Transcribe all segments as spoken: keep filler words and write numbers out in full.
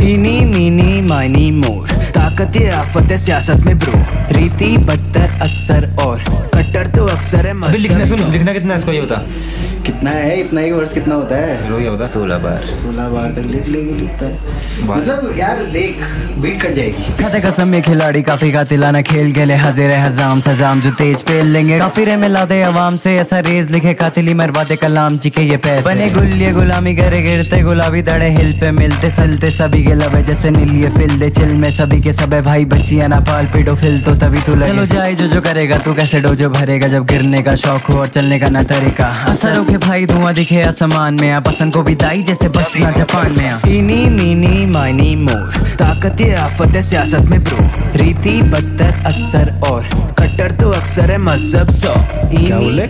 इनी मीनी माइनी मोर, ताकत ये आफत है सियासत में ब्रो। रीति बदतर असर और कट्टर तो अक्सर है। अभी लिखना सुन, लिखना कितना है इसको ये बता। कितना है? इतना ही वर्ड्स कितना होता है? रो ये बता। सोलह बार सोलह बार तक लिख लेगी लिखता है। मतलब यार देख बीट कट जाएगी। खाते कसम ये खिलाड़ी काफी कातिलाना खेल खेले, हज़ेर हजाम सजाम जो तेज पेल लेंगे। काफिरे में लादे अवाम से ऐसा रेज लिखे, कातिली मरवादे कलाम चिके ये पैर बने गुल ये गुलामी करे गिरते गुलाबी दड़े हिल पे मिलते सलते सभी के लबे जैसे नीलिए फिल दे चिल में सभी के सबे भाई बच्चियां ना पाल पीडो फिल तो तभी तू लगे। चलो जाए जो जो करेगा तू कैसे डोजो भरेगा जब गिरने का शौक हो और चलने का ना तरीका। असरों के भाई धुआं दिखे आसमान में आ, पसंद को भी दाई जैसे बसना जापान में आ। इनी मीनी माइनी मोर, ताकत ये आफत है सियासत में ब्रो। रीति बदतर असर और कट्टर तो अक्सर है मजहब सौ। क्या बोले?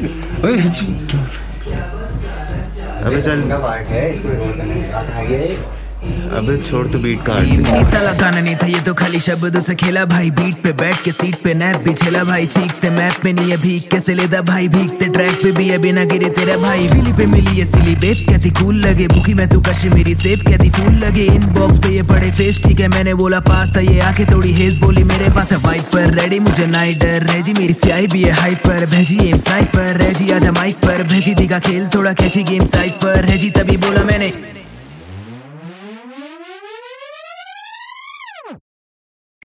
अबे चल इनका पार्ट है, इसको रिकॉर्ड करने का आगे। अबे छोड़ तू बीट काट। ये साला गाना नहीं था ये तो खाली शब्दों से खेला भाई। बीट पे बैठ के सीट पे नैप भी झेला भाई। चीखते मैप में नहीं है भीग कैसे लेदा भाई। भीगते ट्रैक पे भी अभी ना गिरे तेरा भाई। विली पे मिली ये सिली बेब कहती कूल लगे। भूखी मैं तू कश्मीरी सेब कहती फूल लगे। इनबॉक्स पे ये पड़े फेस ठीक है मैंने बोला पास था ये आके थोड़ी हेज बोली मेरे पास है वाइप पर रेडी मुझे नाइट डर है जी। मेरी स्याही भी है हाइप पर भेजी एम स्नाइपर है जी। आजा माइक पर भेजी दिखा खेल थोड़ा कैची गेम साइड पर है जी। तभी बोला मैंने